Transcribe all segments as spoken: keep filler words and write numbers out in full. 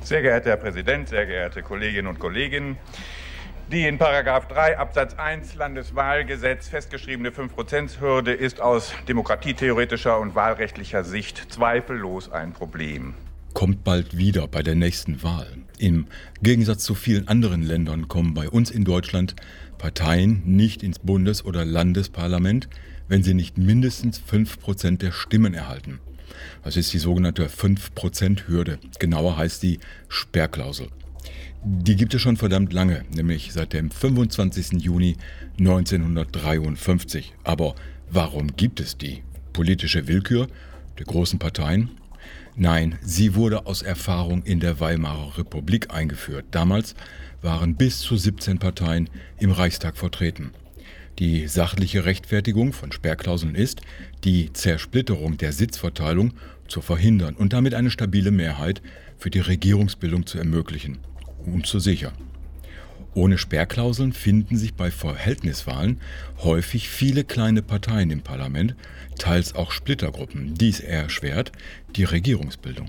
Sehr geehrter Herr Präsident, sehr geehrte Kolleginnen und Kollegen, die in Paragraph drei Absatz eins Landeswahlgesetz festgeschriebene fünf Prozent Hürde ist aus demokratietheoretischer und wahlrechtlicher Sicht zweifellos ein Problem. Kommt bald wieder bei der nächsten Wahl. Im Gegensatz zu vielen anderen Ländern kommen bei uns in Deutschland Parteien nicht ins Bundes- oder Landesparlament, wenn sie nicht mindestens fünf Prozent der Stimmen erhalten. Das ist die sogenannte fünf Prozent Hürde. Genauer heißt die Sperrklausel. Die gibt es schon verdammt lange, nämlich seit dem fünfundzwanzigsten Juni neunzehnhundertdreiundfünfzig. Aber warum gibt es die? Politische Willkür der großen Parteien? Nein, sie wurde aus Erfahrung in der Weimarer Republik eingeführt. Damals waren bis zu siebzehn Parteien im Reichstag vertreten. Die sachliche Rechtfertigung von Sperrklauseln ist, die Zersplitterung der Sitzverteilung zu verhindern und damit eine stabile Mehrheit für die Regierungsbildung zu ermöglichen und zu sichern. Ohne Sperrklauseln finden sich bei Verhältniswahlen häufig viele kleine Parteien im Parlament, teils auch Splittergruppen. Dies erschwert die Regierungsbildung.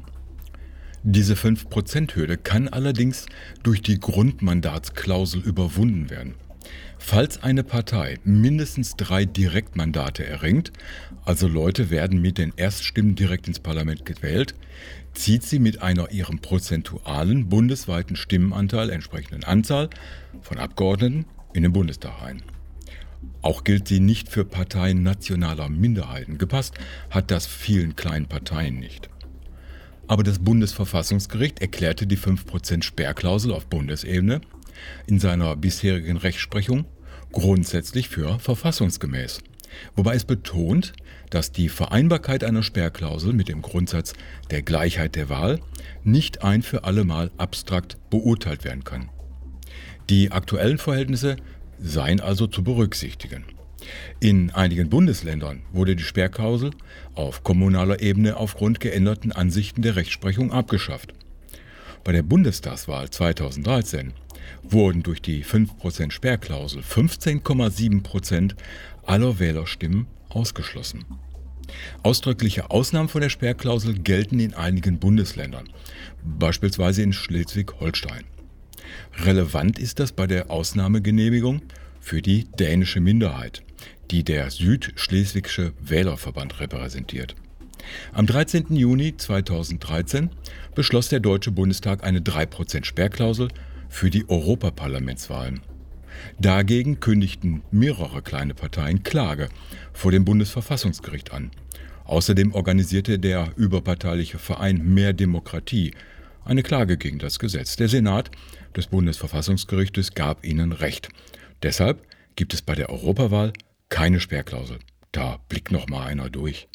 Diese fünf Prozent Hürde kann allerdings durch die Grundmandatsklausel überwunden werden. Falls eine Partei mindestens drei Direktmandate erringt, also Leute werden mit den Erststimmen direkt ins Parlament gewählt, zieht sie mit einer ihrem prozentualen bundesweiten Stimmenanteil entsprechenden Anzahl von Abgeordneten in den Bundestag ein. Auch gilt sie nicht für Parteien nationaler Minderheiten. Gepasst hat das vielen kleinen Parteien nicht. Aber das Bundesverfassungsgericht erklärte die fünf Prozent Sperrklausel auf Bundesebene in seiner bisherigen Rechtsprechung grundsätzlich für verfassungsgemäß. Wobei es betont, dass die Vereinbarkeit einer Sperrklausel mit dem Grundsatz der Gleichheit der Wahl nicht ein für alle Mal abstrakt beurteilt werden kann. Die aktuellen Verhältnisse seien also zu berücksichtigen. In einigen Bundesländern wurde die Sperrklausel auf kommunaler Ebene aufgrund geänderten Ansichten der Rechtsprechung abgeschafft. Bei der Bundestagswahl zweitausenddreizehn wurden durch die fünf Prozent Sperrklausel fünfzehn Komma sieben Prozent aller Wählerstimmen ausgeschlossen. Ausdrückliche Ausnahmen von der Sperrklausel gelten in einigen Bundesländern, beispielsweise in Schleswig-Holstein. Relevant ist das bei der Ausnahmegenehmigung für die dänische Minderheit, die der Südschleswigsche Wählerverband repräsentiert. Am dreizehnten Juni zweitausenddreizehn beschloss der Deutsche Bundestag eine drei Prozent Sperrklausel für die Europaparlamentswahlen. Dagegen kündigten mehrere kleine Parteien Klage vor dem Bundesverfassungsgericht an. Außerdem organisierte der überparteiliche Verein Mehr Demokratie eine Klage gegen das Gesetz. Der Senat des Bundesverfassungsgerichtes gab ihnen Recht. Deshalb gibt es bei der Europawahl keine Sperrklausel. Da blickt noch mal einer durch.